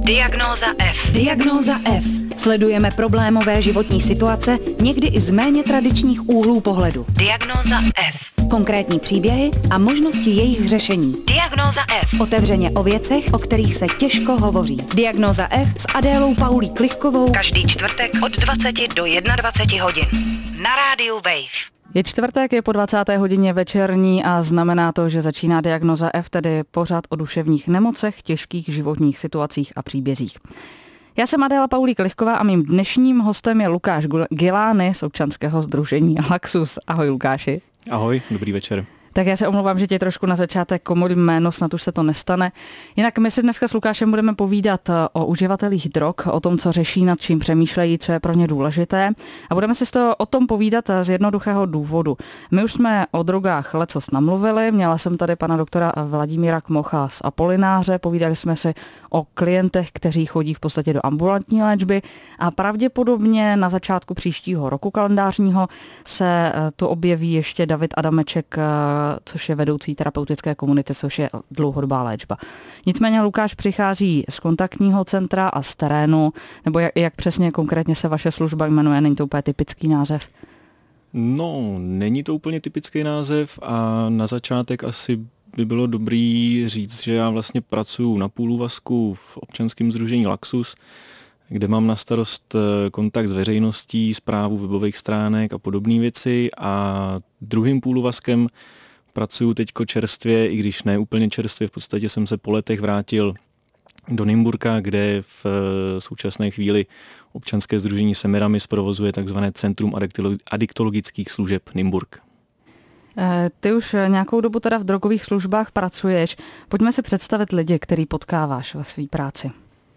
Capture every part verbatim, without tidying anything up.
Diagnóza F. Diagnóza F. Sledujeme problémové životní situace, někdy i z méně tradičních úhlů pohledu. Diagnóza F. Konkrétní příběhy a možnosti jejich řešení. Diagnóza F. Otevřeně o věcech, o kterých se těžko hovoří. Diagnóza F s Adélou Paulí Klichkovou. Každý čtvrtek od dvaceti do jednadvaceti hodin. Na rádiu Wave. Je čtvrtek, je po dvacáté hodině večerní a znamená to, že začíná Diagnóza F, tedy pořad o duševních nemocech, těžkých životních situacích a příbězích. Já jsem Adéla Paulí Klichková a mým dnešním hostem je Lukáš Gilány z občanského sdružení Laxus. Ahoj Lukáši. Ahoj, dobrý večer. Tak já se omlouvám, že tě trošku na začátek komolím jméno, snad už se to nestane. Jinak my si dneska s Lukášem budeme povídat o uživatelích drog, o tom, co řeší, nad čím přemýšlejí, co je pro ně důležité. A budeme si to o tom povídat z jednoduchého důvodu. My už jsme o drogách lecos namluvili, měla jsem tady pana doktora Vladimíra Kmocha z Apolináře, povídali jsme si o klientech, kteří chodí v podstatě do ambulantní léčby a pravděpodobně na začátku příštího roku kalendářního se tu objeví ještě David Adameček, což je vedoucí terapeutické komunity, což je dlouhodobá léčba. Nicméně Lukáš přichází z kontaktního centra a z terénu, nebo jak, jak přesně konkrétně se vaše služba jmenuje, není to úplně typický název? No, není to úplně typický název a na začátek asi by bylo dobrý říct, že já vlastně pracuji na půlúvazku v občanském sdružení Laxus, kde mám na starost kontakt s veřejností, správu webových stránek a podobné věci a druhým půlúvazkem pracuju teďko čerstvě, i když ne úplně čerstvě, v podstatě jsem se po letech vrátil do Nymburka, kde v současné chvíli občanské sdružení Semiramis provozuje takzvané Centrum adiktologických služeb Nymburk. Ty už nějakou dobu teda v drogových službách pracuješ. Pojďme si představit lidi, který potkáváš ve své práci.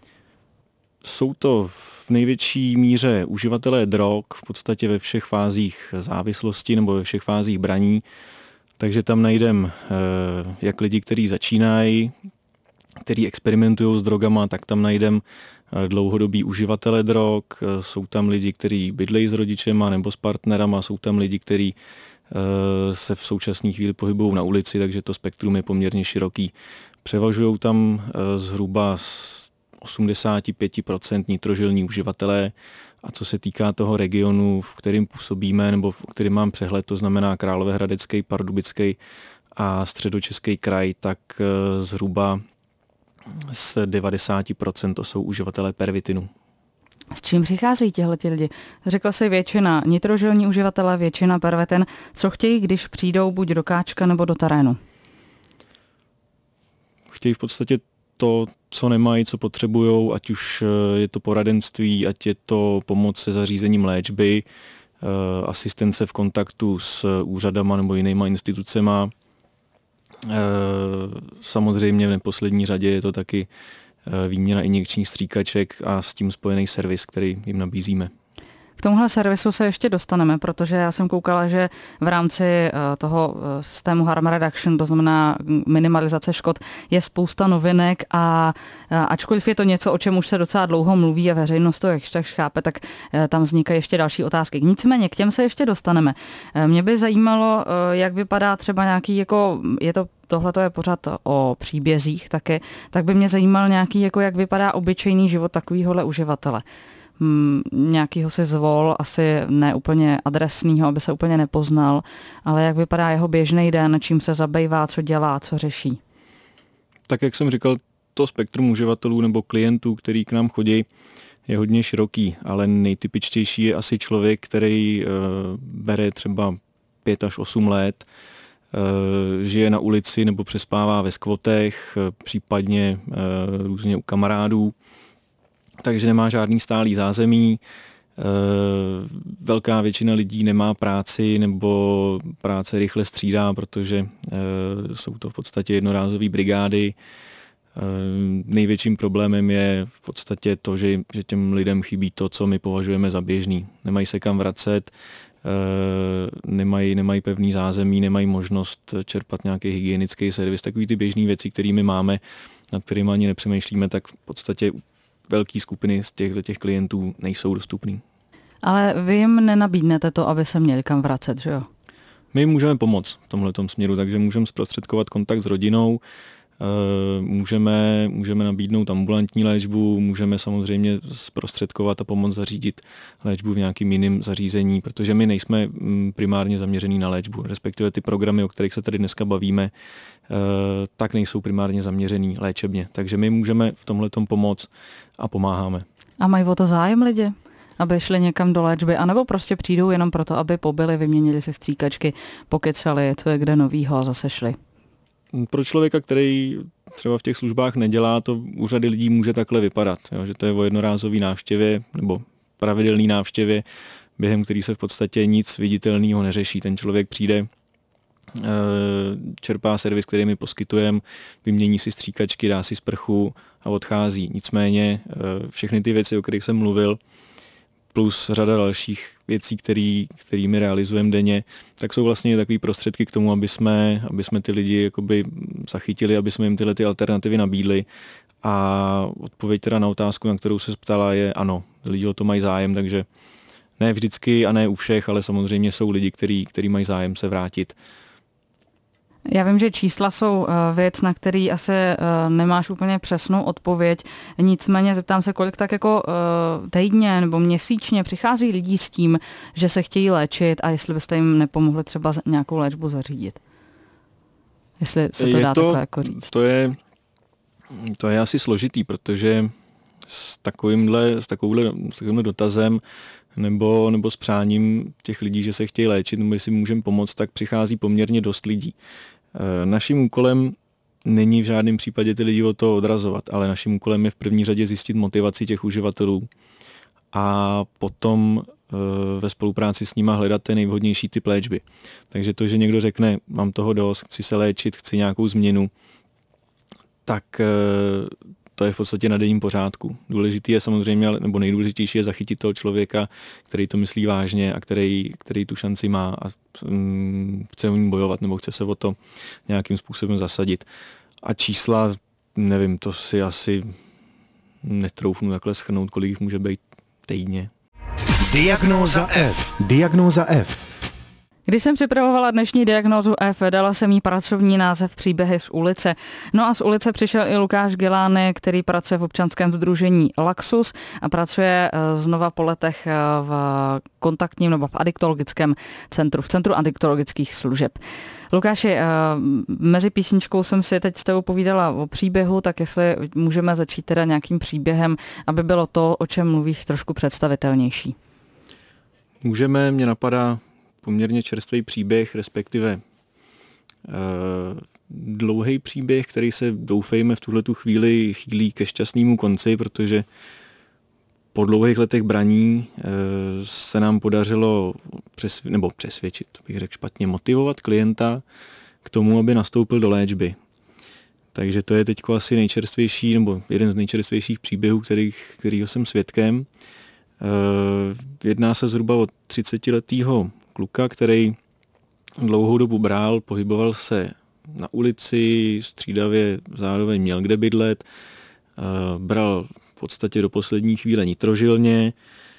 Jsou to v největší míře uživatelé drog, v podstatě ve všech fázích závislosti nebo ve všech fázích braní. Takže tam najdem jak lidi, kteří začínají, kteří experimentují s drogama, tak tam najdem dlouhodobí uživatelé drog, jsou tam lidi, kteří bydlejí s rodičema nebo s partnerama, jsou tam lidi, kteří se v současné chvíli pohybují na ulici, takže to spektrum je poměrně široký. Převažují tam zhruba osmdesát pět procent nitrožilní uživatelé a co se týká toho regionu, v kterém působíme nebo v kterém mám přehled, to znamená Královéhradecký, Pardubický a Středočeský kraj, tak zhruba z devadesát procent to jsou uživatelé pervitinu. S čím přicházejí těhleti lidi? Řekla jsi většina nitrožilní uživatelé, většina pervitin. Co chtějí, když přijdou buď do káčka nebo do terénu? Chtějí v podstatě to, co nemají, co potřebujou, ať už je to poradenství, ať je to pomoc se zařízením léčby, asistence v kontaktu s úřadama nebo jinýma institucema. Samozřejmě v neposlední řadě je to taky výměna injekčních stříkaček a s tím spojený servis, který jim nabízíme. K tomuhle servisu se ještě dostaneme, protože já jsem koukala, že v rámci toho systému harm reduction, to znamená minimalizace škod, je spousta novinek a ačkoliv je to něco, o čem už se docela dlouho mluví a veřejnost to jak tak chápe, tak tam vznikají ještě další otázky. Nicméně k těm se ještě dostaneme. Mě by zajímalo, jak vypadá třeba nějaký, jako je to tohle to je pořád o příbězích taky, tak by mě zajímal nějaký, jako jak vypadá obyčejný život takovýhohle uživatele. Hmm, nějakýho si zvol, asi ne úplně adresního, aby se úplně nepoznal, ale jak vypadá jeho běžný den, čím se zabývá, co dělá, co řeší. Tak jak jsem říkal, to spektrum uživatelů nebo klientů, který k nám chodí, je hodně široký, ale nejtypičtější je asi člověk, který uh, bere třeba pět až osm let, uh, žije na ulici nebo přespává ve skvotech, uh, případně uh, různě u kamarádů, takže nemá žádný stálý zázemí. Velká většina lidí nemá práci nebo práce rychle střídá, protože jsou to v podstatě jednorázové brigády. Největším problémem je v podstatě to, že, že těm lidem chybí to, co my považujeme za běžný. Nemají se kam vracet, nemají, nemají pevný zázemí, nemají možnost čerpat nějaký hygienický servis. Takový ty běžné věci, které my máme, nad kterými ani nepřemýšlíme, tak v podstatě velké skupiny z těchto těch klientů nejsou dostupný. Ale vy jim nenabídnete to, aby se měli kam vracet, že jo? My jim můžeme pomoct v tomhletom směru, takže můžeme zprostředkovat kontakt s rodinou, Můžeme, můžeme nabídnout ambulantní léčbu, můžeme samozřejmě zprostředkovat a pomoct zařídit léčbu v nějakým jiném zařízení, protože my nejsme primárně zaměřený na léčbu, respektive ty programy, o kterých se tady dneska bavíme, tak nejsou primárně zaměřený léčebně. Takže my můžeme v tomhletom pomoct a pomáháme. A mají o to zájem lidi? Aby šli někam do léčby, anebo prostě přijdou jenom proto, aby pobyli, vyměnili si stříkačky, pokecali, co je kde novýho a zase šli? Pro člověka, který třeba v těch službách nedělá, to u řady lidí může takhle vypadat, jo, že to je o jednorázové návštěvě nebo pravidelné návštěvě, během který se v podstatě nic viditelného neřeší. Ten člověk přijde, čerpá servis, který my poskytujeme, vymění si stříkačky, dá si sprchu a odchází. Nicméně všechny ty věci, o kterých jsem mluvil, plus řada dalších věcí, který, který my realizujeme denně, tak jsou vlastně takový prostředky k tomu, aby jsme, aby jsme ty lidi jakoby zachytili, aby jsme jim tyhle ty alternativy nabídli. A odpověď teda na otázku, na kterou se ptala, je ano, lidi o to mají zájem, takže ne vždycky a ne u všech, ale samozřejmě jsou lidi, který, který mají zájem se vrátit. Já vím, že čísla jsou věc, na který asi nemáš úplně přesnou odpověď. Nicméně zeptám se, kolik tak jako týdně nebo měsíčně přichází lidí s tím, že se chtějí léčit a jestli byste jim nepomohli třeba nějakou léčbu zařídit. Jestli se to je dá to, takhle jako říct. To je, to je asi složitý, protože s takovýmhle, s takovýmhle, s takovýmhle dotazem nebo, nebo s přáním těch lidí, že se chtějí léčit, nebo jestli můžeme pomoct, tak přichází poměrně dost lidí. Naším úkolem není v žádném případě ty lidi o to odrazovat, ale naším úkolem je v první řadě zjistit motivaci těch uživatelů a potom ve spolupráci s nima hledat ten nejvhodnější typ léčby. Takže to, že někdo řekne, mám toho dost, chci se léčit, chci nějakou změnu, tak to je v podstatě na denním pořádku. Důležitý je samozřejmě, nebo nejdůležitější je zachytit toho člověka, který to myslí vážně a který, který tu šanci má a um, chce o ní bojovat nebo chce se o to nějakým způsobem zasadit. A čísla, nevím, to si asi netroufnu takhle shrnout, kolik jich může být týdně. Diagnóza F. Diagnóza F. Když jsem připravovala dnešní diagnózu F, dala jsem jí pracovní název Příběhy z ulice. No a z ulice přišel i Lukáš Gilány, který pracuje v občanském sdružení Laxus a pracuje znova po letech v kontaktním nebo v adiktologickém centru, v centru adiktologických služeb. Lukáši, mezi písničkou jsem si teď s tebou povídala o příběhu, tak jestli můžeme začít teda nějakým příběhem, aby bylo to, o čem mluvíš, trošku představitelnější. Můžeme, mě napadá poměrně čerstvý příběh, respektive e, dlouhý příběh, který se doufejme v tuhletu chvíli chýlí ke šťastnému konci, protože po dlouhých letech braní e, se nám podařilo přesv, nebo přesvědčit, to bych řekl špatně, motivovat klienta k tomu, aby nastoupil do léčby. Takže to je teď asi nejčerstvější, nebo jeden z nejčerstvějších příběhů, kterých, kterýho jsem svědkem. E, jedná se zhruba o třicetiletýho kluka, který dlouhou dobu bral, pohyboval se na ulici, střídavě zároveň měl kde bydlet, bral v podstatě do poslední chvíle nitrožilně.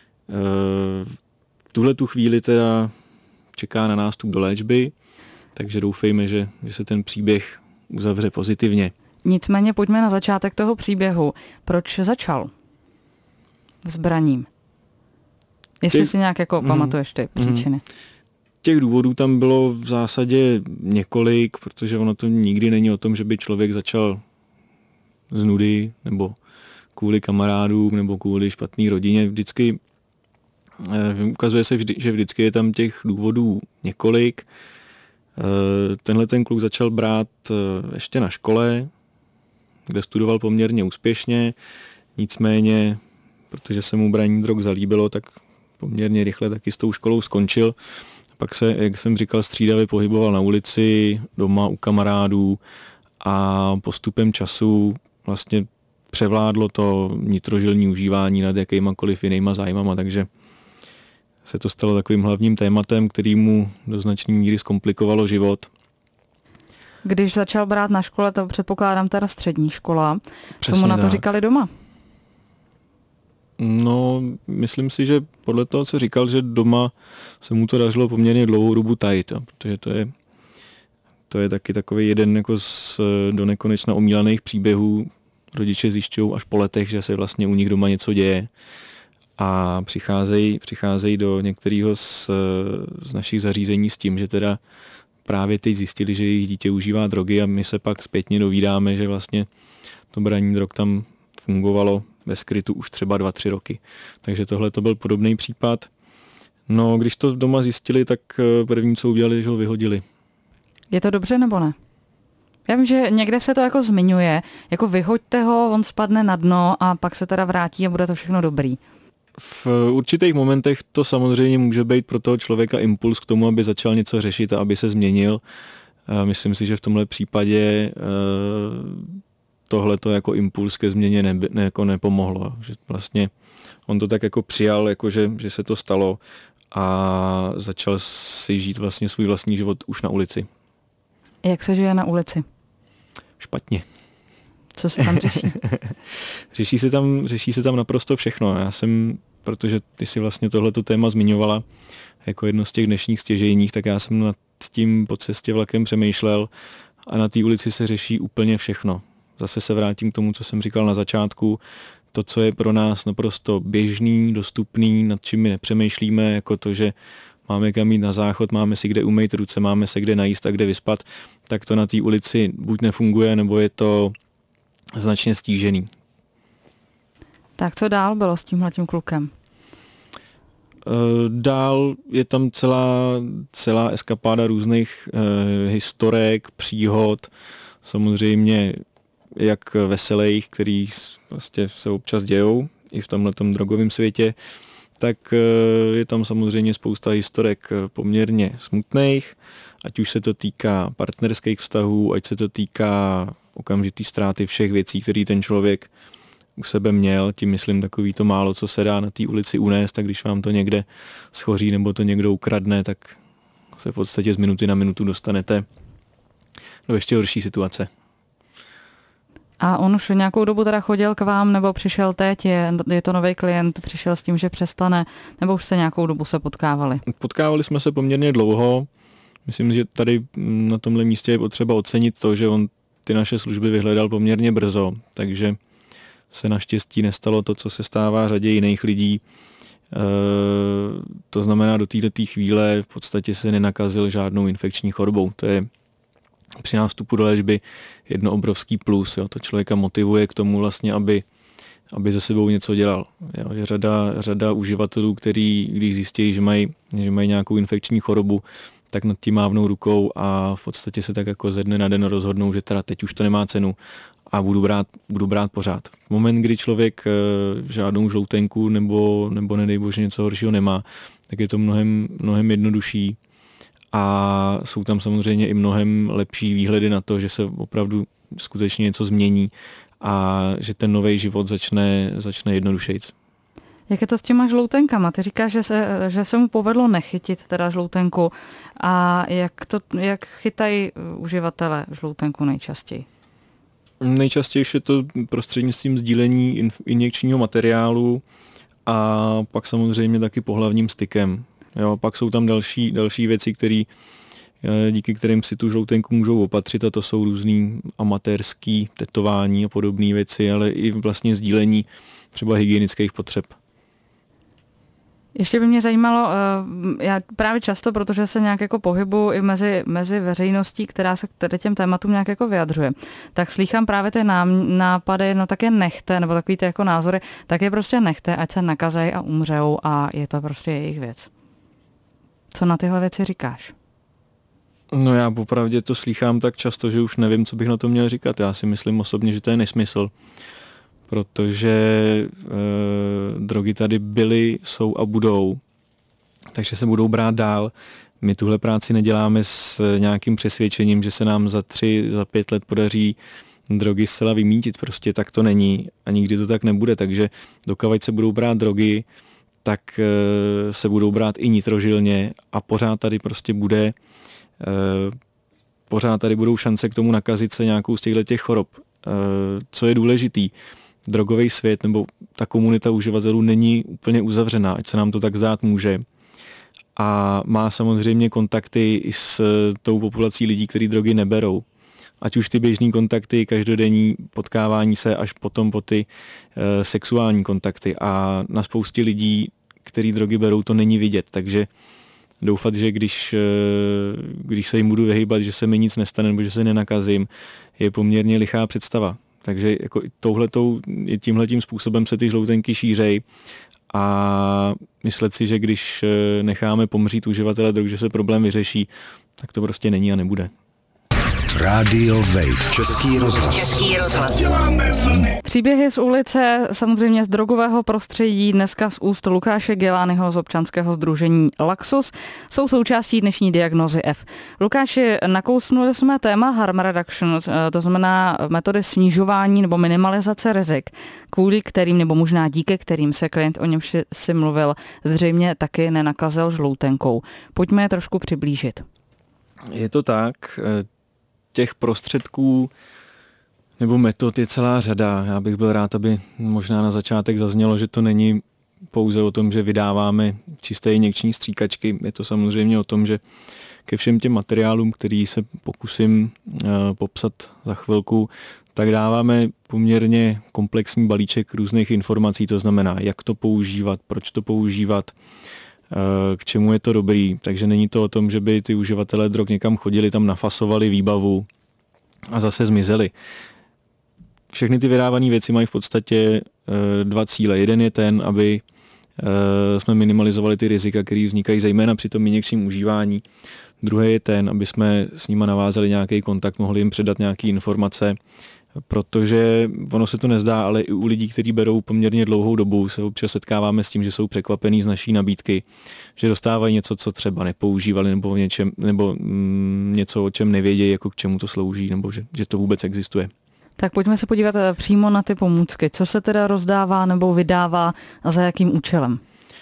V tuhle tu chvíli teda čeká na nástup do léčby, takže doufejme, že, že se ten příběh uzavře pozitivně. Nicméně pojďme na začátek toho příběhu. Proč začal s braním? Jestli těch, si nějak jako mm, pamatuješ ty příčiny. Mm. Těch důvodů tam bylo v zásadě několik, protože ono to nikdy není o tom, že by člověk začal z nudy, nebo kvůli kamarádům, nebo kvůli špatný rodině. Vždycky eh, ukazuje se, vždy, že vždycky je tam těch důvodů několik. Eh, tenhle ten kluk začal brát eh, ještě na škole, kde studoval poměrně úspěšně, nicméně, protože se mu braní drog zalíbilo, tak poměrně rychle taky s tou školou skončil. Pak se, jak jsem říkal, střídavě pohyboval na ulici, doma u kamarádů a postupem času vlastně převládlo to nitrožilní užívání nad jakýmakoliv jinýma zájmama, takže se to stalo takovým hlavním tématem, který mu do značné míry zkomplikovalo život. Když začal brát na škole, to předpokládám teda střední škola. Přesně co mu na to tak říkali doma? No, myslím si, že podle toho, co říkal, že doma se mu to dařilo poměrně dlouhou dobu tajit, protože to je, to je taky takový jeden jako z do nekonečna omílaných příběhů. Rodiče zjišťují až po letech, že se vlastně u nich doma něco děje a přicházejí přicházejí do některého z, z našich zařízení s tím, že teda právě teď zjistili, že jejich dítě užívá drogy a my se pak zpětně dovídáme, že vlastně to braní drog tam fungovalo ve skrytu už třeba dva, tři roky. Takže tohle to byl podobný případ. No, když to doma zjistili, tak první, co udělali, že ho vyhodili. Je to dobře nebo ne? Já vím, že někde se to jako zmiňuje, jako vyhoďte ho, on spadne na dno a pak se teda vrátí a bude to všechno dobrý. V určitých momentech to samozřejmě může být pro toho člověka impuls k tomu, aby začal něco řešit a aby se změnil. Myslím si, že v tomhle případě tohle to jako impuls ke změně ne, ne, jako nepomohlo. Že vlastně on to tak jako přijal, jako že, že se to stalo a začal si žít vlastně svůj vlastní život už na ulici. Jak se žije na ulici? Špatně. Co se tam řeší? řeší, se tam, řeší se tam naprosto všechno. Já jsem, protože ty si vlastně tohleto téma zmiňovala jako jedno z těch dnešních stěžejních, tak já jsem nad tím po cestě vlakem přemýšlel a na té ulici se řeší úplně všechno. Zase se vrátím k tomu, co jsem říkal na začátku. To, co je pro nás naprosto běžný, dostupný, nad čím my nepřemýšlíme, jako to, že máme kam jít na záchod, máme si kde umýt ruce, máme se kde najíst a kde vyspat, tak to na té ulici buď nefunguje, nebo je to značně stížený. Tak co dál bylo s tímhletím klukem? Dál je tam celá, celá eskapáda různých eh, historek, příhod, samozřejmě jak veselých, který prostě se občas dějou i v tomhletom drogovém světě, tak je tam samozřejmě spousta historek poměrně smutných, ať už se to týká partnerských vztahů, ať se to týká okamžitý ztráty všech věcí, které ten člověk u sebe měl, tím myslím takový to málo, co se dá na té ulici unést, tak když vám to někde schoří nebo to někdo ukradne, tak se v podstatě z minuty na minutu dostanete do ještě horší situace. A on už nějakou dobu teda chodil k vám, nebo přišel teď, je, je to nový klient, přišel s tím, že přestane, nebo už se nějakou dobu se potkávali? Potkávali jsme se poměrně dlouho. Myslím, že tady na tomhle místě je potřeba ocenit to, že on ty naše služby vyhledal poměrně brzo, takže se naštěstí nestalo to, co se stává řadě jiných lidí. E, to znamená, do této chvíle v podstatě se nenakazil žádnou infekční chorobou. To je při nástupu do léčby jedno obrovský plus. Jo. To člověka motivuje k tomu vlastně, aby, aby ze sebou něco dělal. Jo. Je řada, řada uživatelů, který, když zjistí, že mají, že mají nějakou infekční chorobu, tak nad tím mávnou rukou a v podstatě se tak jako ze dne na den rozhodnou, že teda teď už to nemá cenu a budu brát, budu brát pořád. V moment, kdy člověk žádnou žloutenku nebo, nebo nedej bože něco horšího nemá, tak je to mnohem, mnohem jednodušší. A jsou tam samozřejmě i mnohem lepší výhledy na to, že se opravdu skutečně něco změní a že ten nový život začne, začne jednodušejc. Jak je to s těma žloutenkama? Ty říkáš, že se, že se mu povedlo nechytit teda žloutenku. A jak, to, jak chytají uživatelé žloutenku nejčastěji? Nejčastěji je to prostřednictvím sdílení injekčního materiálu a pak samozřejmě taky pohlavním stykem. Jo, pak jsou tam další, další věci, který, díky kterým si tu žloutenku můžou opatřit a to jsou různý amatérský tetování a podobné věci, ale i vlastně sdílení třeba hygienických potřeb. Ještě by mě zajímalo, já právě často, protože se nějak jako pohybu i mezi, mezi veřejností, která se k těm tématům nějak jako vyjadřuje, tak slýchám právě ty nápady, no tak je nechte, nebo takový ty jako názory, tak je prostě nechte, ať se nakazej a umřou a je to prostě jejich věc. Co na tyhle věci říkáš? No já popravdě to slýchám tak často, že už nevím, co bych na to měl říkat. Já si myslím osobně, že to je nesmysl, protože e, drogy tady byly, jsou a budou, takže se budou brát dál. My tuhle práci neděláme s nějakým přesvědčením, že se nám za tři, za pět let podaří drogy zcela vymítit. Prostě tak to není a nikdy to tak nebude, takže dokud se budou brát drogy, tak se budou brát i nitrožilně a pořád tady prostě bude, pořád tady budou šance k tomu nakazit se nějakou z těchto chorob. Co je důležitý, drogový svět nebo ta komunita uživatelů není úplně uzavřená, ať se nám to tak zdát může, a má samozřejmě kontakty i s tou populací lidí, kteří drogy neberou. Ať už ty běžný kontakty, každodenní potkávání se, až potom po ty e, sexuální kontakty. A na spoustě lidí, kteří drogy berou, to není vidět. Takže doufat, že když, e, když se jim budu vyhýbat, že se mi nic nestane nebo že se nenakazím, je poměrně lichá představa. Takže jako touhletou, tímhletím způsobem se ty žloutenky šířej a myslet si, že když necháme pomřít uživatele drog, že se problém vyřeší, tak to prostě není a nebude. Rádio Wave, Český rozhlas. Český rozhlas. Děláme vlny. Příběhy z ulice, samozřejmě z drogového prostředí, dneska z úst Lukáše Gelányho z občanského sdružení Laxus, jsou součástí dnešní diagnózy F. Lukáši, nakousnuli jsme téma harm reduction, to znamená metody snižování nebo minimalizace rizik, kvůli kterým nebo možná díky kterým se klient, o němž si mluvil, zřejmě taky nenakazil žloutenkou. Pojďme je trošku přiblížit. Je to tak. Těch prostředků nebo metod je celá řada. Já bych byl rád, aby možná na začátek zaznělo, že to není pouze o tom, že vydáváme čisté injekční stříkačky. Je to samozřejmě o tom, že ke všem těm materiálům, který se pokusím uh, popsat za chvilku, tak dáváme poměrně komplexní balíček různých informací, to znamená, jak to používat, proč to používat, k čemu je to dobrý. Takže není to o tom, že by ty uživatelé drog někam chodili, tam nafasovali výbavu a zase zmizeli. Všechny ty vydávané věci mají v podstatě dva cíle. Jeden je ten, aby jsme minimalizovali ty rizika, které vznikají zejména při tom injekčním užívání. Druhý je ten, aby jsme s nimi navázali nějaký kontakt, mohli jim předat nějaké informace, protože ono se to nezdá, ale i u lidí, kteří berou poměrně dlouhou dobu, se občas setkáváme s tím, že jsou překvapení z naší nabídky, že dostávají něco, co třeba nepoužívali, nebo, něčem, nebo mm, něco, o čem nevědějí, jako k čemu to slouží, nebo že, že to vůbec existuje. Tak pojďme se podívat přímo na ty pomůcky. Co se teda rozdává nebo vydává a za jakým účelem?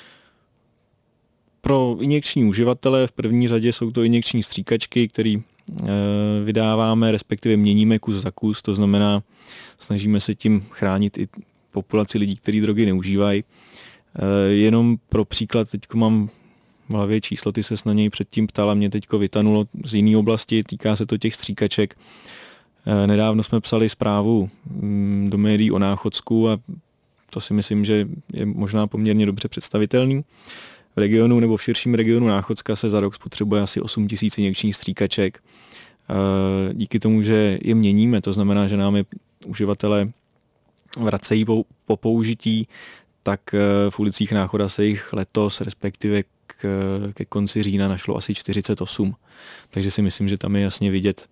Pro injekční uživatele v první řadě jsou to injekční stříkačky, které vydáváme, respektive měníme kus za kus, to znamená, snažíme se tím chránit i populaci lidí, kteří drogy neužívají. Jenom pro příklad, teďko mám v hlavě číslo, ty ses na něj předtím ptala, mě teďko vytanulo z jiné oblasti, týká se to těch stříkaček. Nedávno jsme psali zprávu do médií o Náchodsku a to si myslím, že je možná poměrně dobře představitelný. V regionu nebo v širším regionu Náchodska se za rok spotřebuje asi osm tisíc injekčních stříkaček. Díky tomu, že je měníme, to znamená, že nám je uživatelé vracejí po, po použití, tak v ulicích Náchoda se jich letos, respektive k, ke konci října našlo asi čtyřicet osm. Takže si myslím, že tam je jasně vidět,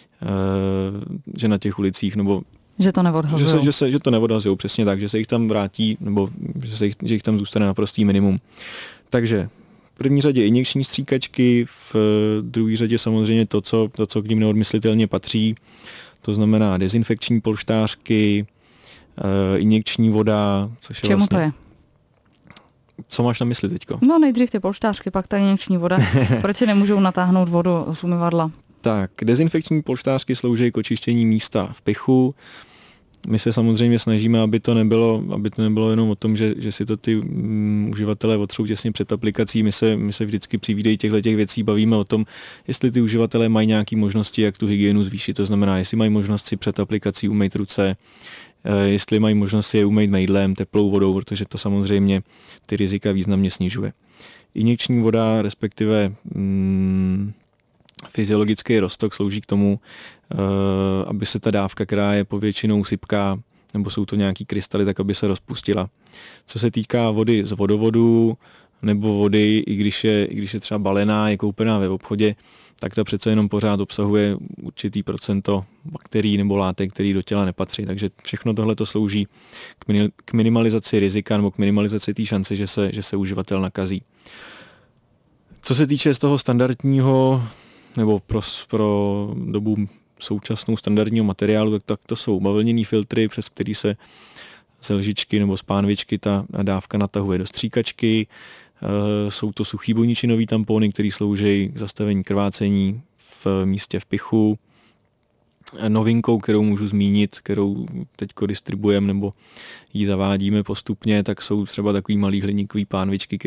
že na těch ulicích nebo Že to neodhazují. Že, se, že, se, že to neodhazují, přesně tak, že se jich tam vrátí, nebo že, se jich, že jich tam zůstane naprostý minimum. Takže v první řadě injekční stříkačky, v druhé řadě samozřejmě to co, to, co k nim neodmyslitelně patří, to znamená dezinfekční polštářky, injekční voda, což je Čemu vlastně... to je? Co máš na mysli teďko? No nejdřív ty polštářky, pak ta injekční voda. Proč si nemůžou natáhnout vodu z umyvadla? Tak, dezinfekční polštářky slouží k očištění místa v pichu. My se samozřejmě snažíme, aby to nebylo, aby to nebylo jenom o tom, že, že si to ty um, uživatelé otřou těsně před aplikací. My se, my se vždycky při výdeji těchto těch věcí bavíme o tom, jestli ty uživatelé mají nějaké možnosti, jak tu hygienu zvýšit. To znamená, jestli mají možnost si před aplikací umýt ruce, jestli mají možnost si je umýt mejdlem, teplou vodou, protože to samozřejmě ty rizika významně snižuje. Injekční voda, respektive um, fyziologický roztok slouží k tomu, aby se ta dávka, která je povětšinou sypká, nebo jsou to nějaký krystaly, tak aby se rozpustila. Co se týká vody z vodovodu, nebo vody, i když je, i když je třeba balená, je koupená ve obchodě, tak ta přece jenom pořád obsahuje určitý procento bakterií nebo látek, které do těla nepatří. Takže všechno tohle to slouží k minimalizaci rizika nebo k minimalizaci té šance, že se, že se uživatel nakazí. Co se týče z toho standardního nebo pro, pro dobu současnou standardního materiálu, tak, tak to jsou bavlněný filtry, přes který se z lžičky nebo z pánvičky ta dávka natahuje do stříkačky. E, jsou to suchý buničinový tampony, které slouží k zastavení krvácení v místě v pichu. E, novinkou, kterou můžu zmínit, kterou teďko distribuujeme nebo ji zavádíme postupně, tak jsou třeba takový malý hliníkový pánvičky, který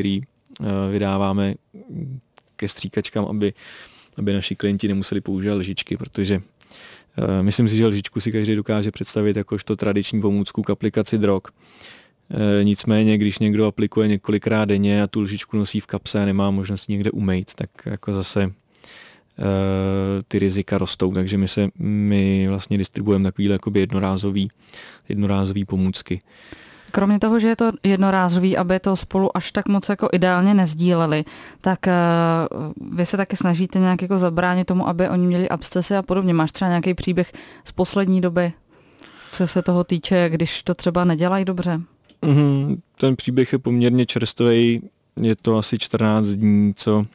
vydáváme ke stříkačkám, aby, aby naši klienti nemuseli používat lžičky, protože myslím si, že lžičku si každý dokáže představit jakožto tradiční pomůcku k aplikaci drog. Nicméně, když někdo aplikuje několikrát denně a tu lžičku nosí v kapse a nemá možnost někde umýt, tak jako zase ty rizika rostou, takže my se my vlastně distribuujeme takovýhle jakoby jednorázový, jednorázový pomůcky. Kromě toho, že je to jednorázový, aby to spolu až tak moc jako ideálně nezdíleli, tak uh, vy se taky snažíte nějak jako zabránit tomu, aby oni měli abscesy a podobně. Máš třeba nějaký příběh z poslední doby, co se toho týče, když to třeba nedělají dobře? Mm, ten příběh je poměrně čerstvý, je to asi čtrnáct dní, co uh,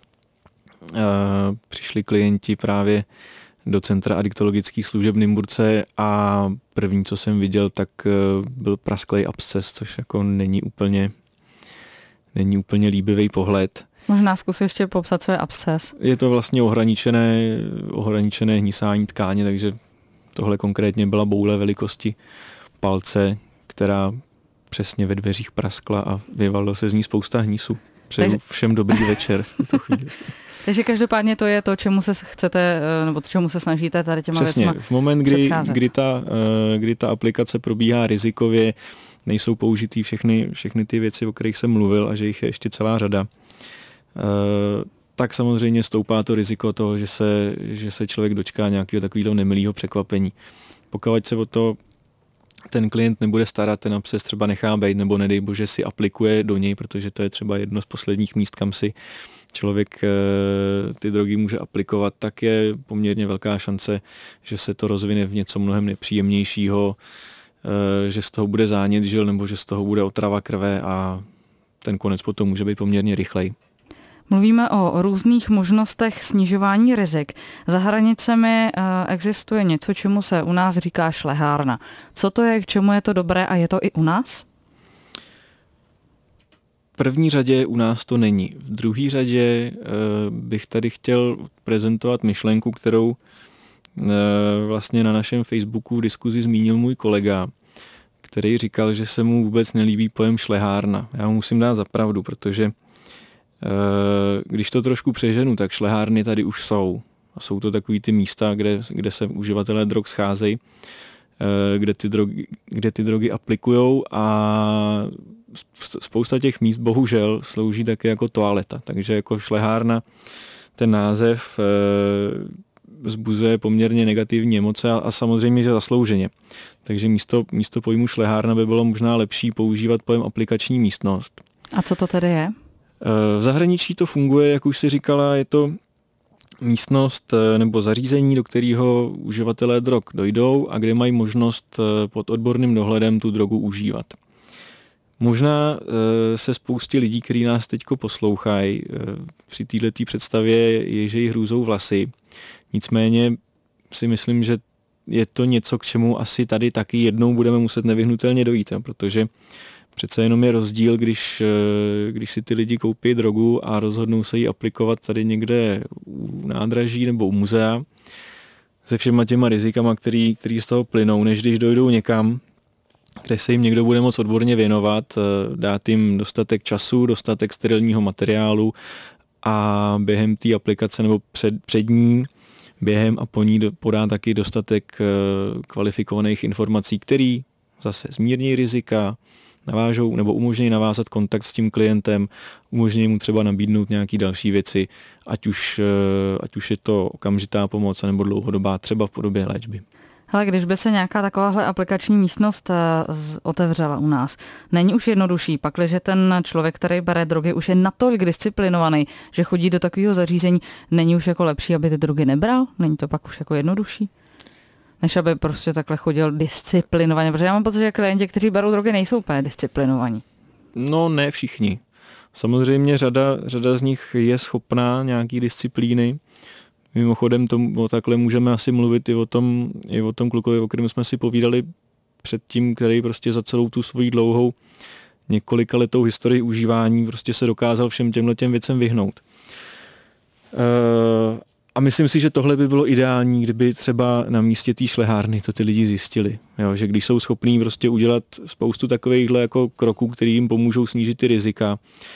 přišli klienti právě do Centra adiktologických služeb v Nymburce a první, co jsem viděl, tak byl prasklej absces, což jako není úplně, není úplně líbivý pohled. Možná zkus ještě popsat, co je absces. Je to vlastně ohraničené, ohraničené hnisání tkáně, takže tohle konkrétně byla boule velikosti palce, která přesně ve dveřích praskla a vyvalilo se z ní spousta hnísu. Přeju takže všem dobrý večer v tuto chvíli. Takže každopádně to je to, čemu se chcete, nebo čemu se snažíte tady těma Přesně, věcma v moment, kdy, kdy, ta, kdy ta aplikace probíhá rizikově, nejsou použitý všechny, všechny ty věci, o kterých jsem mluvil a že jich je ještě celá řada, tak samozřejmě stoupá to riziko toho, že se, že se člověk dočká nějakého takového nemilého překvapení. Pokud se o to ten klient nebude starat, ten absces třeba nechá bejt, nebo nedej bože si aplikuje do něj, protože to je třeba jedno z posledních míst, kam si člověk ty drogy může aplikovat, tak je poměrně velká šance, že se to rozvine v něco mnohem nepříjemnějšího, že z toho bude zánět žil, nebo že z toho bude otrava krve a ten konec potom může být poměrně rychlej. Mluvíme o různých možnostech snižování rizik. Za hranicemi existuje něco, čemu se u nás říká šlehárna. Co to je, k čemu je to dobré a je to i u nás? V první řadě u nás to není. V druhé řadě bych tady chtěl prezentovat myšlenku, kterou vlastně na našem Facebooku v diskuzi zmínil můj kolega, který říkal, že se mu vůbec nelíbí pojem šlehárna. Já mu musím dát za pravdu, protože když to trošku přeženu, tak šlehárny tady už jsou. A jsou to takový ty místa, kde, kde se uživatelé drog scházejí, kde ty drogy, kde ty drogy aplikujou a spousta těch míst bohužel slouží také jako toaleta. Takže jako šlehárna ten název vzbuzuje poměrně negativní emoce a, a samozřejmě, že zaslouženě. Takže místo, místo pojmu šlehárna by bylo možná lepší používat pojem aplikační místnost. A co to tedy je? V zahraničí to funguje, jak už si říkala, je to místnost nebo zařízení, do kterého uživatelé drog dojdou a kde mají možnost pod odborným dohledem tu drogu užívat. Možná se spoustě lidí, kteří nás teďko poslouchají, při této představě ježejí hrůzou vlasy. Nicméně si myslím, že je to něco, k čemu asi tady taky jednou budeme muset nevyhnutelně dojít, protože přece jenom je rozdíl, když, když si ty lidi koupí drogu a rozhodnou se ji aplikovat tady někde u nádraží nebo u muzea se všema těma rizikama, který, který z toho plynou, než když dojdou někam, kde se jim někdo bude moc odborně věnovat, dát jim dostatek času, dostatek sterilního materiálu a během té aplikace nebo před, před ní, během a po ní podá taky dostatek kvalifikovaných informací, který zase zmírní rizika, navážou nebo umožní navázat kontakt s tím klientem, umožní mu třeba nabídnout nějaké další věci, ať už, ať už je to okamžitá pomoc nebo dlouhodobá, třeba v podobě léčby. Hele, když by se nějaká takováhle aplikační místnost otevřela u nás, není už jednodušší, pakliže ten člověk, který bere drogy, už je natolik disciplinovaný, že chodí do takového zařízení, není už jako lepší, aby ty drogy nebral? Není to pak už jako jednodušší? Než aby prostě takhle chodil disciplinovaně, protože já mám pocit, že klienti, kteří berou drogy, nejsou úplně disciplinovaní. No ne všichni. Samozřejmě řada, řada z nich je schopná nějaký disciplíny. Mimochodem tomu, takhle můžeme asi mluvit i o tom, i o tom klukovi, o kterém jsme si povídali předtím, který prostě za celou tu svoji dlouhou několika letou historii užívání prostě se dokázal všem těmhle těm věcem vyhnout. Uh, A myslím si, že tohle by bylo ideální, kdyby třeba na místě té šlehárny to ty lidi zjistili. Jo, že když jsou schopní prostě udělat spoustu takovýchhle jako kroků, který jim pomůžou snížit ty rizika,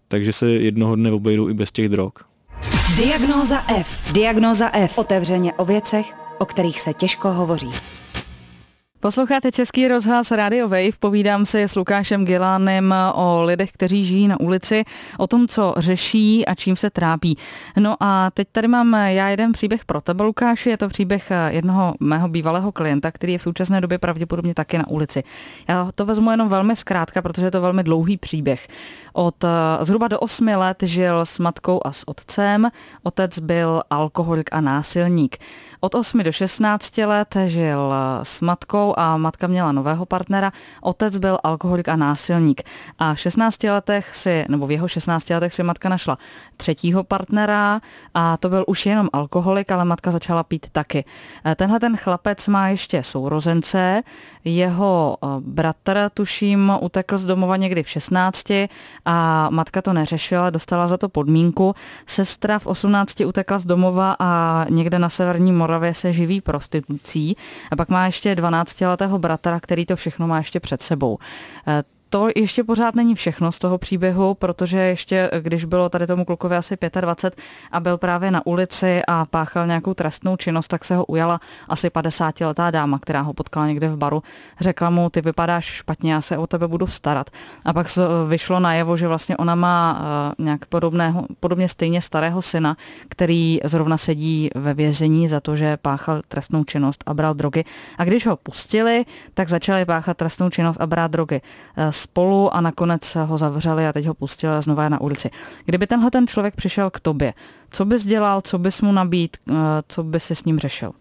takže se jednoho dne obejdou i bez těch drog. Diagnóza F. Diagnóza F. Otevřeně o věcech, o kterých se těžko hovoří. Posloucháte Český rozhlas Radio Wave, povídám se s Lukášem Gilánem o lidech, kteří žijí na ulici, o tom, co řeší a čím se trápí. No a teď tady mám já jeden příběh pro tebe, Lukáši, je to příběh jednoho mého bývalého klienta, který je v současné době pravděpodobně taky na ulici. Já to vezmu jenom velmi zkrátka, protože je to velmi dlouhý příběh. Od zhruba do osmi let žil s matkou a s otcem. Otec byl alkoholik a násilník. Od osmi do šestnácti let žil s matkou a matka měla nového partnera. Otec byl alkoholik a násilník. A v šestnácti letech si, nebo v jeho šestnácti letech si matka našla třetího partnera a to byl už jenom alkoholik, ale matka začala pít taky. Tenhle ten chlapec má ještě sourozence. Jeho bratr, tuším, utekl z domova někdy v šestnácti a matka to neřešila, dostala za to podmínku. Sestra v osmnácti utekla z domova a někde na severní Moravě se živí prostitucí. A pak má ještě dvanáctiletého bratra, který to všechno má ještě před sebou. To ještě pořád není všechno z toho příběhu, protože ještě, když bylo tady tomu klukovi asi dvacet pět a byl právě na ulici a páchal nějakou trestnou činnost, tak se ho ujala asi padesátiletá dáma, která ho potkala někde v baru. Řekla mu, ty vypadáš špatně, já se o tebe budu starat. A pak vyšlo najevo, že vlastně ona má nějak podobného, podobně stejně starého syna, který zrovna sedí ve vězení za to, že páchal trestnou činnost a bral drogy. A když ho pustili, tak začali páchat trestnou činnost a brát drogy spolu a nakonec ho zavřeli a teď ho pustili a znova je na ulici. Kdyby tenhle ten člověk přišel k tobě, co bys dělal, co bys mu nabídl, co bys si s ním řešil?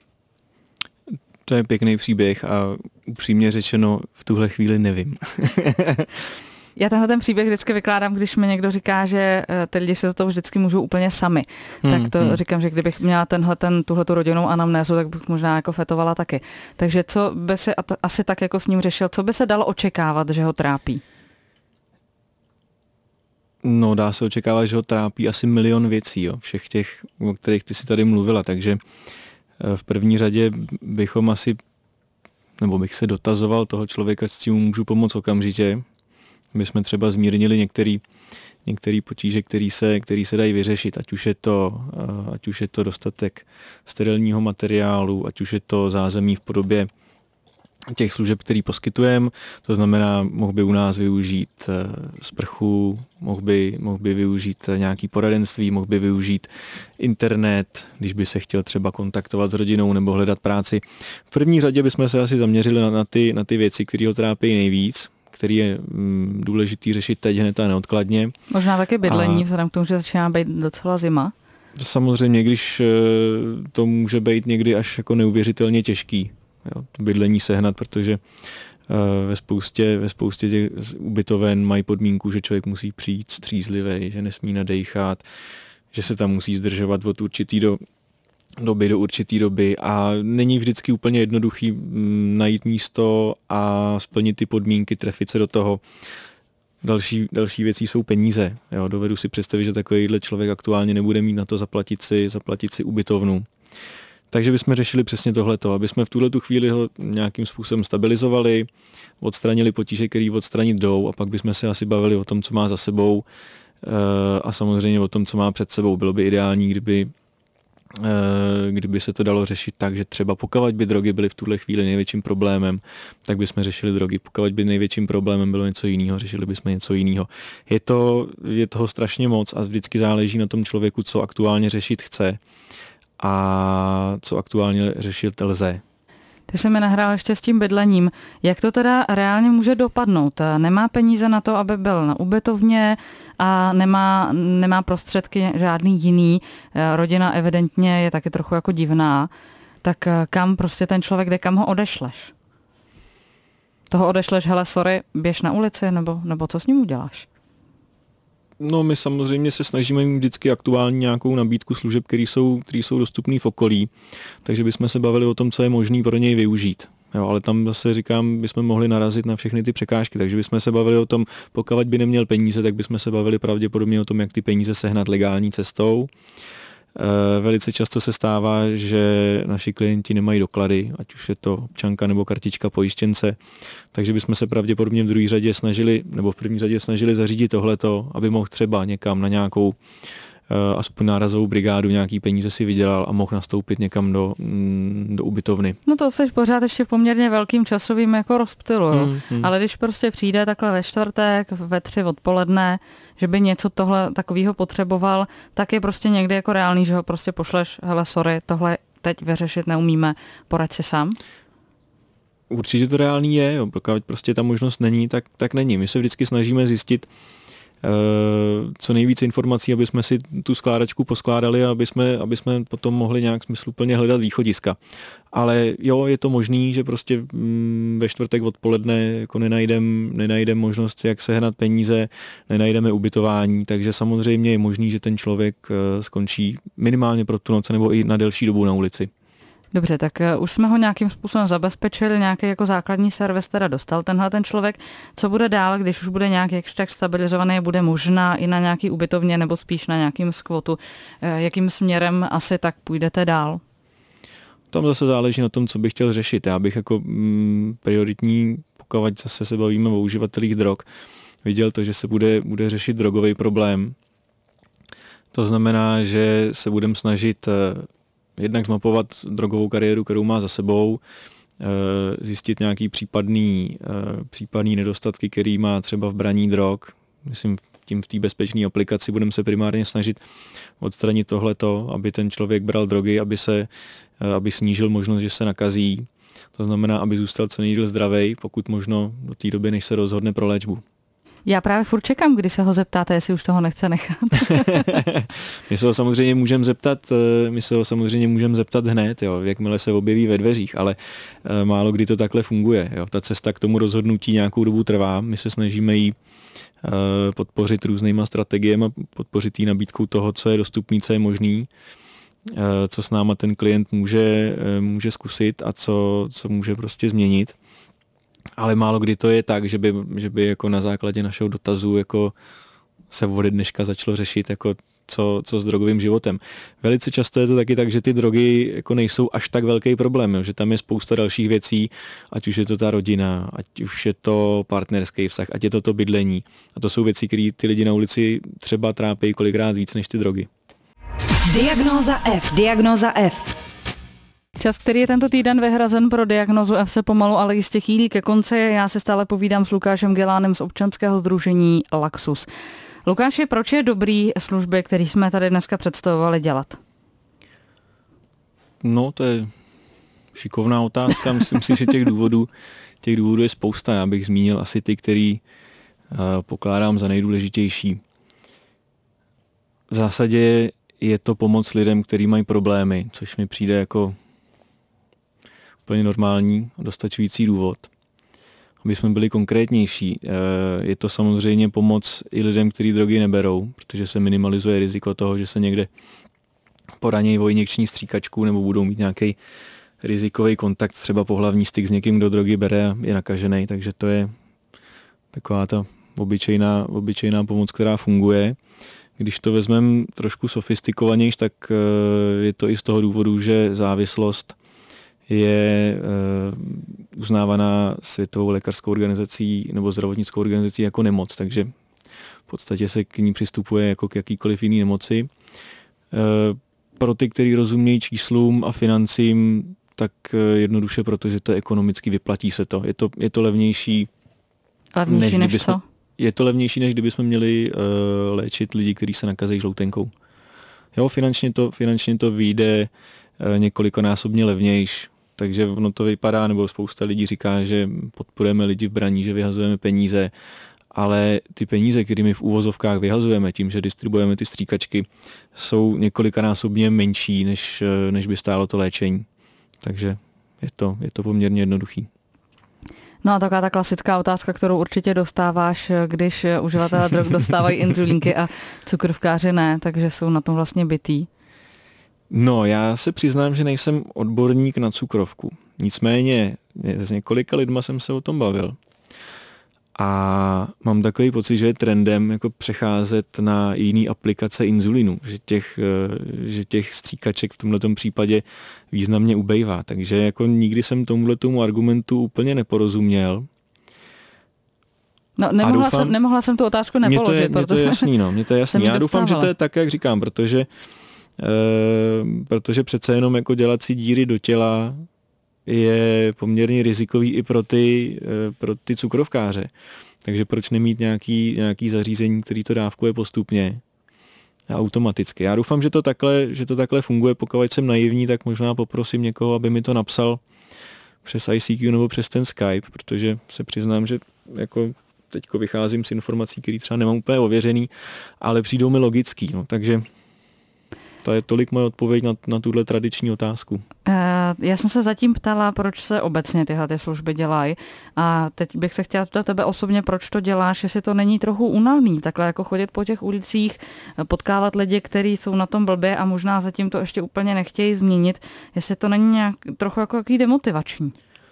To je pěkný příběh a upřímně řečeno v tuhle chvíli nevím. Já tenhle ten příběh vždycky vykládám, když mi někdo říká, že ty lidi se za to vždycky můžou úplně sami. Hmm, tak to hmm. říkám, že kdybych měla tenhle, ten, tuhletu rodinnou anamnézu, tak bych možná jako fetovala taky. Takže co by se asi tak jako s ním řešil, co by se dalo očekávat, že ho trápí? No, dá se očekávat, že ho trápí asi milion věcí, jo, všech těch, o kterých ty si tady mluvila, takže v první řadě bychom asi, nebo bych se dotazoval toho člověka, s tím můžu pomoct okamžitě, my jsme třeba zmírnili některý, některý potíže, který se, který se dají vyřešit, ať už je to, ať už je to dostatek sterilního materiálu, ať už je to zázemí v podobě těch služeb, který poskytujeme, to znamená, mohl by u nás využít sprchu, mohl by, mohl by využít nějaký poradenství, mohl by využít internet, když by se chtěl třeba kontaktovat s rodinou nebo hledat práci. V první řadě bychom se asi zaměřili na, na, ty, na ty věci, které ho trápí nejvíc, který je mm, důležitý řešit teď hned a neodkladně. Možná taky bydlení, a vzhledem k tomu, že začíná být docela zima. Samozřejmě, když to může být někdy až jako neuvěřitelně těžký, jo, to bydlení sehnat, protože uh, ve spoustě, ve spoustě těch ubytoven mají podmínku, že člověk musí přijít střízlivý, že nesmí nadejchat, že se tam musí zdržovat od určitý do doby do určitý doby a není vždycky úplně jednoduchý m, najít místo a splnit ty podmínky, trefit se do toho. Další, další věcí jsou peníze. Jo, dovedu si představit, že takovýhle člověk aktuálně nebude mít na to zaplatit si, zaplatit si ubytovnu. Takže bychom řešili přesně tohleto, aby jsme v tuhletu chvíli ho nějakým způsobem stabilizovali, odstranili potíže, které odstranit jdou a pak bychom se asi bavili o tom, co má za sebou a samozřejmě o tom, co má před sebou. Bylo by ideální, kdyby kdyby se to dalo řešit tak, že třeba pokud by drogy byly v tuhle chvíli největším problémem, tak bychom řešili drogy. Pokud by největším problémem bylo něco jiného, řešili bychom něco jiného. Je to, je toho strašně moc a vždycky záleží na tom člověku, co aktuálně řešit chce a co aktuálně řešit lze. Ty jsi mi nahrál ještě s tím bydlením. Jak to teda reálně může dopadnout? Nemá peníze na to, aby byl na ubytovně a nemá, nemá prostředky žádný jiný. Rodina evidentně je taky trochu jako divná. Tak kam prostě ten člověk jde, kam ho odešleš? Toho odešleš, hele, sorry, běž na ulici, nebo, nebo co s ním uděláš? No, my samozřejmě se snažíme mít vždycky aktuální nějakou nabídku služeb, které jsou, které jsou dostupné v okolí, takže bychom se bavili o tom, co je možné pro něj využít. Jo, ale tam zase říkám, bychom mohli narazit na všechny ty překážky, takže bychom se bavili o tom, pokud by neměl peníze, tak bychom se bavili pravděpodobně o tom, jak ty peníze sehnat legální cestou. Velice často se stává, že naši klienti nemají doklady, ať už je to občanka nebo kartička pojištěnce, takže bychom se pravděpodobně v druhé řadě snažili, nebo v první řadě snažili zařídit tohleto, aby mohl třeba někam na nějakou aspoň nárazovou brigádu, nějaký peníze si vydělal a mohl nastoupit někam do, do ubytovny. No to jsi pořád ještě v poměrně velkým časovým jako rozptylu, hmm, hmm. ale když prostě přijde takhle ve čtvrtek, ve tři odpoledne, že by něco tohle takového potřeboval, tak je prostě někdy jako reálný, že ho prostě pošleš, hele sorry, tohle teď vyřešit neumíme, poraď si sám? Určitě to reálný je, jo, pokud prostě ta možnost není, tak, tak není. My se vždycky snažíme zjistit co nejvíce informací, aby jsme si tu skládačku poskládali a aby jsme, aby jsme potom mohli nějak smysluplně hledat východiska. Ale jo, je to možný, že prostě ve čtvrtek odpoledne jako nenajdem, nenajdem možnost, jak sehnat peníze, nenajdeme ubytování, takže samozřejmě je možný, že ten člověk skončí minimálně pro tu noc nebo i na delší dobu na ulici. Dobře, tak už jsme ho nějakým způsobem zabezpečili, nějaký jako základní servis teda dostal tenhle ten člověk. Co bude dál, když už bude nějak jakž tak stabilizovaný, bude možná i na nějaký ubytovně nebo spíš na nějakým skvotu? Jakým směrem asi tak půjdete dál? Tam zase záleží na tom, co bych chtěl řešit. Já bych jako mm, prioritní, pokud zase se bavíme o uživatelích drog, viděl to, že se bude, bude řešit drogový problém. To znamená, že se budeme snažit jednak zmapovat drogovou kariéru, kterou má za sebou, zjistit nějaký případný, případný nedostatky, který má třeba v braní drog. Myslím, tím v té bezpečné aplikaci budeme se primárně snažit odstranit tohleto, aby ten člověk bral drogy, aby se, aby snížil možnost, že se nakazí. To znamená, aby zůstal co nejdýl zdravej, pokud možno do té doby, než se rozhodne pro léčbu. Já právě furt čekám, kdy se ho zeptáte, jestli už toho nechce nechat. my se ho samozřejmě můžeme zeptat, my se ho samozřejmě můžeme zeptat hned, jo, jakmile se objeví ve dveřích, ale málo kdy to takhle funguje. Jo. Ta cesta k tomu rozhodnutí nějakou dobu trvá. My se snažíme jí podpořit různýma strategiemi, podpořit jí nabídkou toho, co je dostupný, co je možný, co s náma ten klient může, může zkusit a co, co může prostě změnit. Ale málo kdy to je tak, že by, že by jako na základě našeho dotazu jako se ode dneška začalo řešit, jako co, co s drogovým životem. Velice často je to taky tak, že ty drogy jako nejsou až tak velký problém, jo, že tam je spousta dalších věcí, ať už je to ta rodina, ať už je to partnerský vztah, ať je to to bydlení. A to jsou věci, které ty lidi na ulici třeba trápí kolikrát víc než ty drogy. Diagnóza F. Diagnóza F. Čas, který je tento týden vyhrazen pro diagnózu F, se pomalu, ale jistě chýlí ke konci. Já se stále povídám s Lukášem Gelánem z občanského sdružení Laxus. Lukáši, proč je dobrý služby, které jsme tady dneska představovali, dělat? No, to je šikovná otázka. Myslím si, že těch důvodů, těch důvodů je spousta. Já bych zmínil asi ty, který uh, pokládám za nejdůležitější. V zásadě je to pomoc lidem, kteří mají problémy, což mi přijde jako úplně normální a dostačující důvod. Aby jsme byli konkrétnější, je to samozřejmě pomoc i lidem, kteří drogy neberou, protože se minimalizuje riziko toho, že se někde poranějí o injekční stříkačku nebo budou mít nějaký rizikový kontakt, třeba pohlavní styk s někým, kdo drogy bere a je nakažený, takže to je taková ta obyčejná, obyčejná pomoc, která funguje. Když to vezmeme trošku sofistikovanější, tak je to i z toho důvodu, že závislost je uznávaná Světovou lékařskou organizací nebo zdravotnickou organizací jako nemoc, takže v podstatě se k ní přistupuje jako k jakýkoliv jiný nemoci. Pro ty, kteří rozumějí číslům a financím, tak jednoduše, protože to je ekonomicky, vyplatí se to. Je to, je to levnější. Levnější než, než co? Je to levnější, než kdybychom měli uh, léčit lidi, kteří se nakazí žloutenkou. Jo, finančně to, finančně to vyjde uh, několikonásobně levnější, takže ono to vypadá, nebo spousta lidí říká, že podporujeme lidi v braní, že vyhazujeme peníze, ale ty peníze, kterými v úvozovkách vyhazujeme tím, že distribuujeme ty stříkačky, jsou několikanásobně menší, než, uh, než by stálo to léčení. Takže je to, je to poměrně jednoduchý. No a taková ta klasická otázka, kterou určitě dostáváš, když uživatelé drog dostávají inzulínky a cukrovkáři ne, takže jsou na tom vlastně bitý. No, já se přiznám, že nejsem odborník na cukrovku. Nicméně s několika lidma jsem se o tom bavil. A mám takový pocit, že je trendem jako přecházet na jiný aplikace inzulinu, že těch, že těch stříkaček v tomhletom případě významně ubejvá. Takže jako nikdy jsem tomuhletomu argumentu úplně neporozuměl. No, nemohla, doufám, jsem, nemohla jsem tu otázku nepoložit. Mně to je, to je jasný, no, mě to je jasný. Já doufám, že to je tak, jak říkám, protože, e, protože přece jenom jako dělat si díry do těla je poměrně rizikový i pro ty, e, pro ty cukrovkáře. Takže proč nemít nějaký, nějaký zařízení, který to dávkuje postupně a automaticky. Já doufám, že to takhle, že to takhle funguje. Pokud jsem naivní, tak možná poprosím někoho, aby mi to napsal přes I C Q nebo přes ten Skype, protože se přiznám, že jako teďko vycházím z informací, které třeba nemám úplně ověřený, ale přijdou mi logický. No. Takže to je tolik moje odpověď na, na tuhle tradiční otázku. Já jsem se zatím ptala, proč se obecně tyhle ty služby dělají. A teď bych se chtěla ptat tebe osobně, proč to děláš, jestli to není trochu únavný, takhle jako chodit po těch ulicích, potkávat lidi, kteří jsou na tom blbě a možná zatím to ještě úplně nechtějí změnit, jestli to není nějak trochu jako jaký demotivační.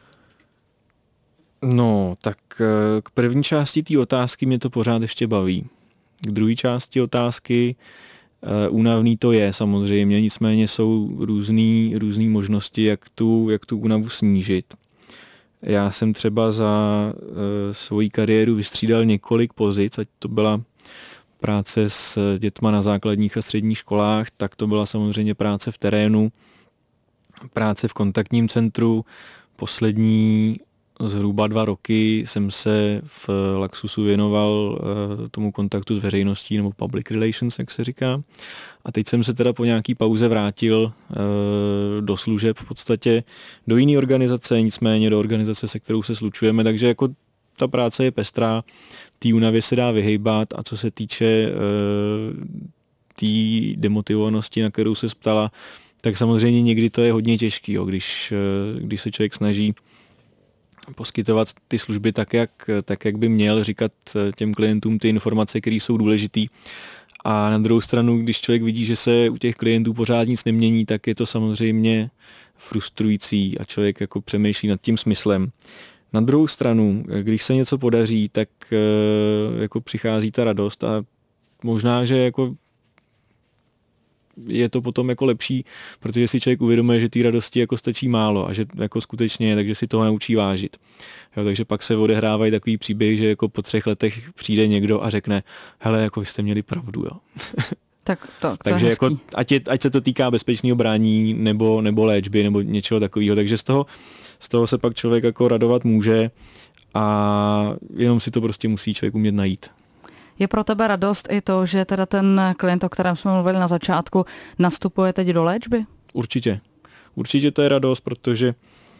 No, tak k první části té otázky mě to pořád ještě baví. K druhé části otázky únavný to je samozřejmě, nicméně jsou různý, různý možnosti, jak tu, jak tu únavu snížit. Já jsem třeba za e, svoji kariéru vystřídal několik pozic, ať to byla práce s dětma na základních a středních školách, tak to byla samozřejmě práce v terénu, práce v kontaktním centru. Poslední zhruba dva roky jsem se v Laxusu věnoval uh, tomu kontaktu s veřejností, nebo public relations, jak se říká. A teď jsem se teda po nějaký pauze vrátil uh, do služeb v podstatě do jiné organizace, nicméně do organizace, se kterou se slučujeme, takže jako ta práce je pestrá, té únavě se dá vyhejbat a co se týče uh, té demotivovanosti, na kterou se ptala, tak samozřejmě někdy to je hodně těžký, jo, když, uh, když se člověk snaží poskytovat ty služby tak jak, tak, jak by měl, říkat těm klientům ty informace, které jsou důležitý. A na druhou stranu, když člověk vidí, že se u těch klientů pořád nic nemění, tak je to samozřejmě frustrující a člověk jako přemýšlí nad tím smyslem. Na druhou stranu, když se něco podaří, tak jako přichází ta radost a možná, že jako je to potom jako lepší, protože si člověk uvědomuje, že té radosti jako stačí málo a že jako skutečně je, takže si toho naučí vážit. Jo, takže pak se odehrávají takový příběh, že jako po třech letech přijde někdo a řekne, hele, jako vy jste měli pravdu, jo. Tak to, to takže jako, ať, je, ať se to týká bezpečného brání nebo, nebo léčby nebo něčeho takového, takže z toho, z toho se pak člověk jako radovat může a jenom si to prostě musí člověk umět najít. Je pro tebe radost i to, že teda ten klient, o kterém jsme mluvili na začátku, nastupuje teď do léčby? Určitě. Určitě to je radost, protože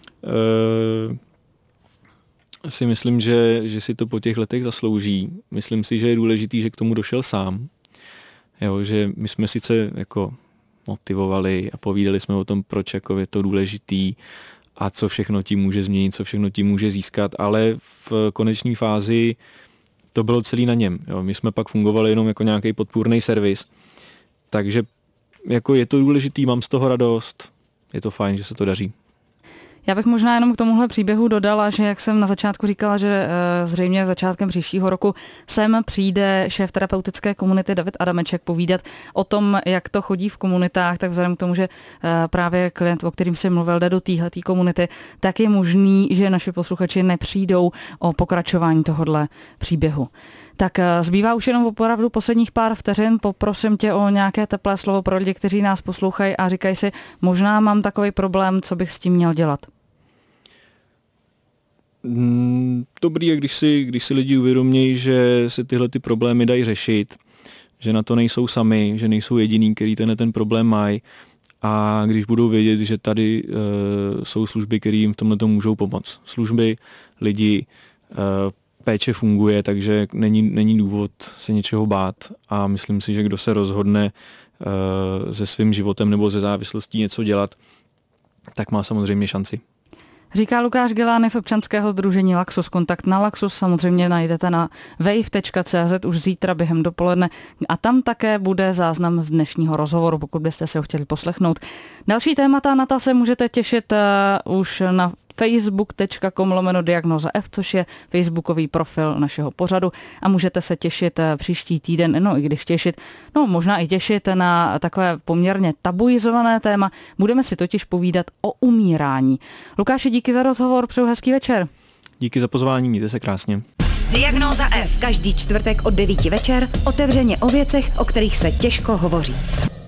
e, si myslím, že, že si to po těch letech zaslouží. Myslím si, že je důležitý, že k tomu došel sám. Jo, že my jsme sice jako motivovali a povídali jsme o tom, proč jako je to důležitý a co všechno tím může změnit, co všechno tím může získat, ale v konečné fázi to bylo celý na něm. Jo. My jsme pak fungovali jenom jako nějaký podpůrný servis. Takže jako je to důležitý, mám z toho radost. Je to fajn, že se to daří. Já bych možná jenom k tomuhle příběhu dodala, že jak jsem na začátku říkala, že zřejmě začátkem příštího roku sem přijde šéf terapeutické komunity David Adameček povídat o tom, jak to chodí v komunitách, tak vzhledem k tomu, že právě klient, o kterým jsem mluvil, jde do téhletý komunity, tak je možný, že naši posluchači nepřijdou o pokračování tohodle příběhu. Tak zbývá už jenom opravdu posledních pár vteřin. Poprosím tě o nějaké teplé slovo pro lidi, kteří nás poslouchají a říkají si, možná mám takový problém, co bych s tím měl dělat. Dobrý je, když si, když si lidi uvědomějí, že se tyhle ty problémy dají řešit, že na to nejsou sami, že nejsou jediný, který tenhle ten problém mají a když budou vědět, že tady uh, jsou služby, které jim v tomhle můžou pomoct. Služby, lidi, uh, péče funguje, takže není, není důvod se něčeho bát a myslím si, že kdo se rozhodne uh, se svým životem nebo ze závislostí něco dělat, tak má samozřejmě šanci. Říká Lukáš Gelány z občanského sdružení Laxus. Kontakt na Laxus samozřejmě najdete na wave tečka cé zet už zítra během dopoledne a tam také bude záznam z dnešního rozhovoru, pokud byste se ho chtěli poslechnout. Další témata na ta se můžete těšit uh, už na facebook tečka com lomeno diagnoza F, což je facebookový profil našeho pořadu a můžete se těšit příští týden, no i když těšit, no možná i těšit na takové poměrně tabuizované téma. Budeme si totiž povídat o umírání. Lukáši, díky za rozhovor, přeju hezký večer. Díky za pozvání, mějte se krásně. Diagnóza F. Každý čtvrtek od devíti večer otevřeně o věcech, o kterých se těžko hovoří.